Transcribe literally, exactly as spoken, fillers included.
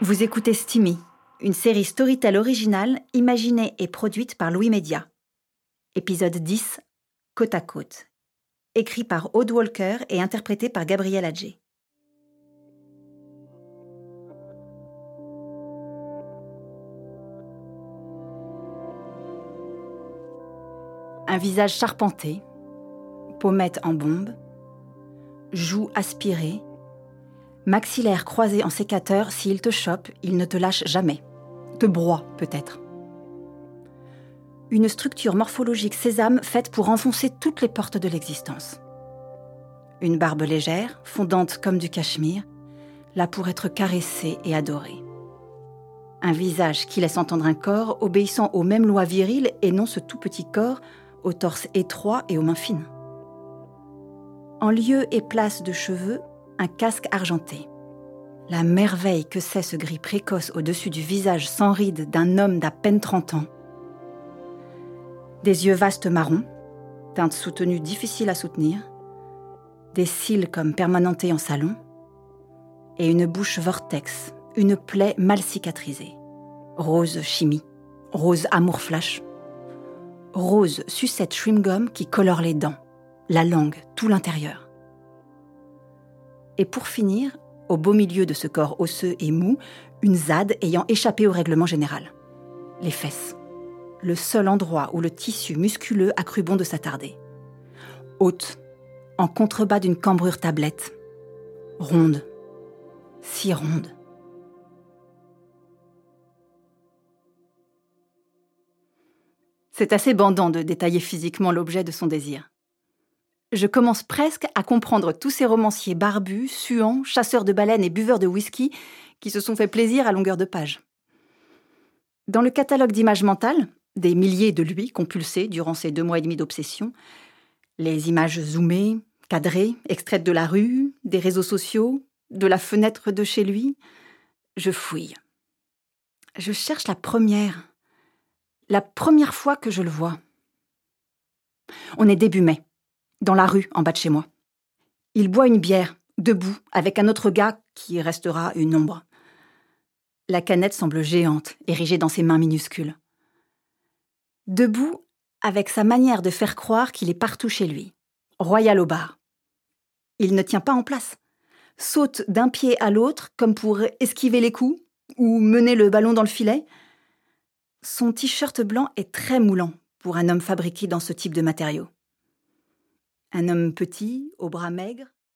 Vous écoutez Steamy, une série Storytel originale imaginée et produite par Louis Média. Épisode dix, Côte à côte. Écrit par Aude Walker et interprété par Gabriel Adjé. Un visage charpenté, pommettes en bombe, joues aspirées, maxillaire croisé en sécateur, s'il te chope, il ne te lâche jamais. Te broie, peut-être. Une structure morphologique sésame faite pour enfoncer toutes les portes de l'existence. Une barbe légère, fondante comme du cachemire, là pour être caressée et adorée. Un visage qui laisse entendre un corps obéissant aux mêmes lois viriles et non ce tout petit corps au torse étroit et aux mains fines. En lieu et place de cheveux, un casque argenté. La merveille que c'est ce gris précoce au-dessus du visage sans rides d'un homme d'à peine trente ans. Des yeux vastes marrons, teinte soutenue difficile à soutenir, des cils comme permanentés en salon, et une bouche vortex, une plaie mal cicatrisée. Rose chimie, rose amour flash, rose sucette chewing-gum qui colore les dents, la langue, tout l'intérieur. Et pour finir, au beau milieu de ce corps osseux et mou, une zade ayant échappé au règlement général. Les fesses. Le seul endroit où le tissu musculeux a cru bon de s'attarder. Haute, en contrebas d'une cambrure tablette. Ronde. Si ronde. C'est assez bandant de détailler physiquement l'objet de son désir. Je commence presque à comprendre tous ces romanciers barbus, suants, chasseurs de baleines et buveurs de whisky qui se sont fait plaisir à longueur de page. Dans le catalogue d'images mentales, des milliers de lui compulsés durant ces deux mois et demi d'obsession, les images zoomées, cadrées, extraites de la rue, des réseaux sociaux, de la fenêtre de chez lui, je fouille. Je cherche la première, la première fois que je le vois. On est début mai. Dans la rue, en bas de chez moi. Il boit une bière, debout, avec un autre gars qui restera une ombre. La canette semble géante, érigée dans ses mains minuscules. Debout, avec sa manière de faire croire qu'il est partout chez lui. Royal au bar. Il ne tient pas en place. Saute d'un pied à l'autre, comme pour esquiver les coups, ou mener le ballon dans le filet. Son t-shirt blanc est très moulant pour un homme fabriqué dans ce type de matériaux. Un homme petit, aux bras maigres,